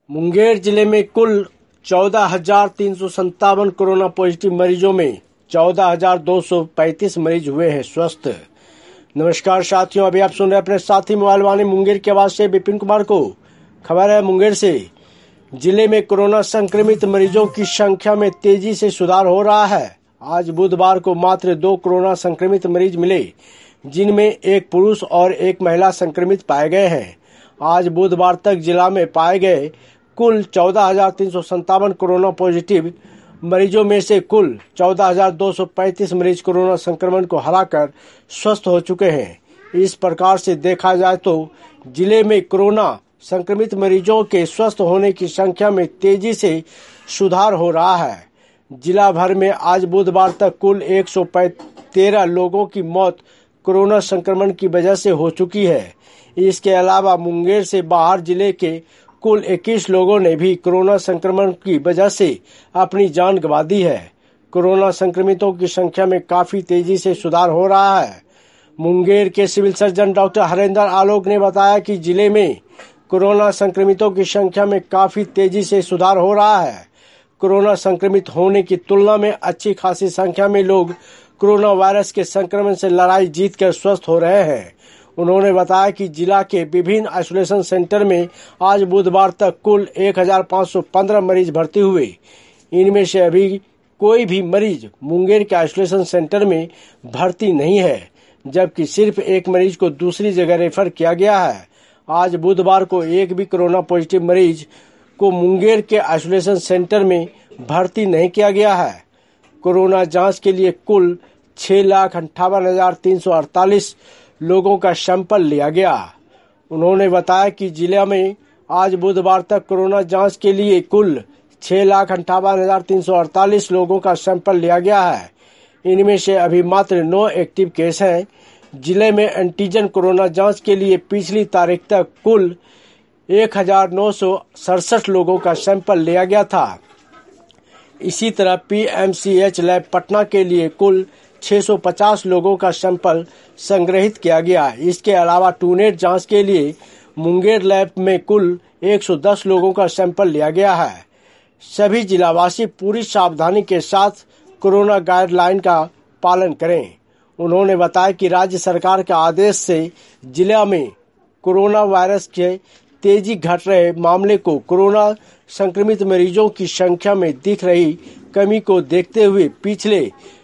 मुंगेर जिले में कुल 14,357 कोरोना पॉजिटिव मरीजों में 14,235 मरीज हुए हैं स्वस्थ। नमस्कार साथियों, अभी आप सुन रहे हैं अपने साथी मोबाइल वाणी मुंगेर की आवाज से विपिन कुमार को। खबर है मुंगेर से। जिले में कोरोना संक्रमित मरीजों की संख्या में तेजी से सुधार हो रहा है। आज बुधवार को मात्र 2 कोरोना संक्रमित मरीज मिले, जिनमें एक पुरुष और एक महिला संक्रमित पाए गए हैं। आज बुधवार तक जिला में पाए गए कुल 14,357 कोरोना पॉजिटिव मरीजों में से कुल 14,235 मरीज कोरोना संक्रमण को हराकर स्वस्थ हो चुके हैं। इस प्रकार से देखा जाए तो जिले में कोरोना संक्रमित मरीजों के स्वस्थ होने की संख्या में तेजी से सुधार हो रहा है। जिला भर में आज बुधवार तक कुल 113 लोगों की मौत कोरोना संक्रमण की वजह से हो चुकी है। इसके अलावा मुंगेर से बाहर जिले के कुल 21 लोगों ने भी कोरोना संक्रमण की वजह से अपनी जान गंवा दी है। कोरोना संक्रमितों की संख्या में काफी तेजी से सुधार हो रहा है। मुंगेर के civil surgeon doctor Harendra Alok ने बताया कि जिले में कोरोना संक्रमितों की संख्या में काफी तेजी से सुधार हो रहा है। कोरोना संक्रमित होने की तुलना में अच्छी खासी संख्या में लोग कोरोना वायरस के संक्रमण से लड़ाई जीतकर स्वस्थ हो रहे हैं। उन्होंने बताया कि जिला के विभिन्न आइसोलेशन सेंटर में आज बुधवार तक कुल 1,515 मरीज भर्ती हुए। इनमें से अभी कोई भी मरीज मुंगेर के आइसोलेशन सेंटर में भर्ती नहीं है, जबकि सिर्फ एक मरीज को दूसरी जगह रेफर किया गया है। आज बुधवार को एक भी कोरोना पॉजिटिव मरीज को मुंगेर के आइसोलेशन सेंटर में भर्ती नहीं किया गया है। कोरोना जांच के लिए कुल 6,58,348 लोगों का सैंपल लिया गया। उन्होंने बताया कि जिले में आज बुधवार तक कोरोना जांच के लिए कुल 6,58,348 लोगों का सैंपल लिया गया है। इनमें से अभी मात्र 9 एक्टिव केस हैं। जिले में एंटीजन कोरोना जांच के लिए पिछली तारीख तक कुल 1,967 लोगों का सैंपल लिया गया था। इसी तरह PMCH लैब पटना के लिए कुल 650 लोगों का सैंपल संग्रहित किया गया। इसके अलावा टूनेट जांच के लिए मुंगेर लैब में कुल 110 लोगों का सैंपल लिया गया है। सभी जिलावासी पूरी सावधानी के साथ कोरोना गाइडलाइन का पालन करें। उन्होंने बताया कि राज्य सरकार के आदेश से जिला में कोरोना वायरस के तेजी घट रहे मामले को कोरोना संक्रमित मरीजों की संख्या में दिख रही कमी को देखते हुए पिछले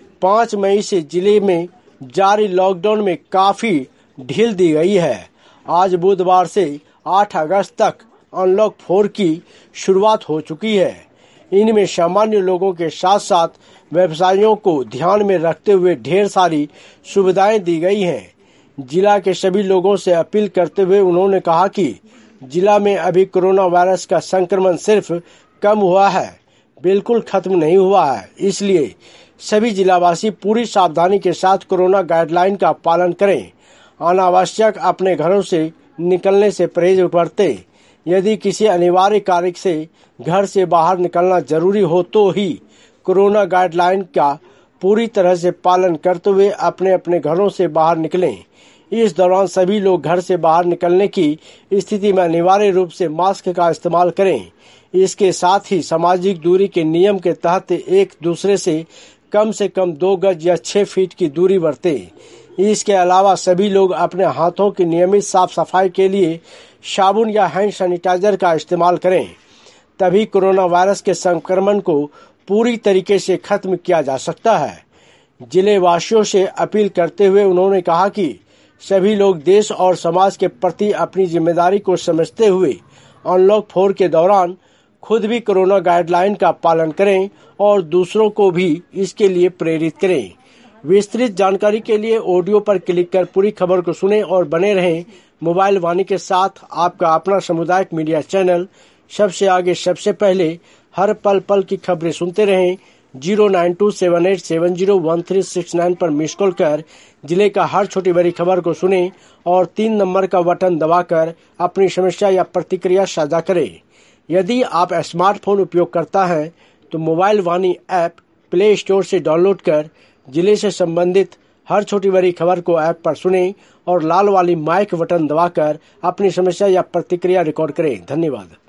5 मई से जिले में जारी लॉकडाउन में काफी ढील दी गई है। आज बुधवार से 8 अगस्त तक अनलॉक 4 की शुरुआत हो चुकी है। इनमें सामान्य लोगों के साथ साथ व्यवसायियों को ध्यान में रखते हुए ढेर सारी सुविधाएं दी गई हैं। जिला के सभी लोगों से अपील करते हुए उन्होंने कहा कि जिला में अभी कोरोना वायरस का संक्रमण सिर्फ कम हुआ है, बिल्कुल खत्म नहीं हुआ है। इसलिए सभी जिलावासी पूरी सावधानी के साथ कोरोना गाइडलाइन का पालन करें। अनावश्यक अपने घरों से निकलने से परहेज बरतें। यदि किसी अनिवार्य कार्य से घर से बाहर निकलना जरूरी हो तो ही कोरोना गाइडलाइन का पूरी तरह से पालन करते हुए अपने अपने घरों से बाहर निकलें। इस दौरान सभी लोग घर से बाहर निकलने की स्थिति में अनिवार्य रूप से मास्क का इस्तेमाल करें। इसके साथ ही सामाजिक दूरी के नियम के तहत एक दूसरे से कम 2 गज या 6 फीट की दूरी बरतें। इसके अलावा सभी लोग अपने हाथों की नियमित साफ सफाई के लिए साबुन या हैंड सैनिटाइजर का इस्तेमाल करें। तभी कोरोना वायरस के संक्रमण को पूरी तरीके से खत्म किया जा सकता है। जिले वासियों से अपील करते हुए उन्होंने कहा कि सभी लोग देश और समाज के प्रति अपनी जिम्मेदारी को समझते हुए अनलॉक 4 के दौरान खुद भी कोरोना गाइडलाइन का पालन करें और दूसरों को भी इसके लिए प्रेरित करें। विस्तृत जानकारी के लिए ऑडियो पर क्लिक कर पूरी खबर को सुनें और बने रहें मोबाइल वाणी के साथ। आपका अपना सामुदायिक मीडिया चैनल सबसे आगे सबसे पहले हर पल की खबरें सुनते रहें। 09278701369 पर मिस कॉल कर जिले का हर छोटी बड़ी खबर को सुनें और 3 नंबर का बटन दबाकर अपनी समस्या या प्रतिक्रिया साझा करें। यदि आप स्मार्टफोन उपयोग करता है तो mobile Vani app play store से डाउनलोड कर जिले से संबंधित हर छोटी बड़ी खबर को ऐप पर सुनें और लाल वाली माइक बटन दबाकर अपनी समस्या या प्रतिक्रिया रिकॉर्ड करें। धन्यवाद।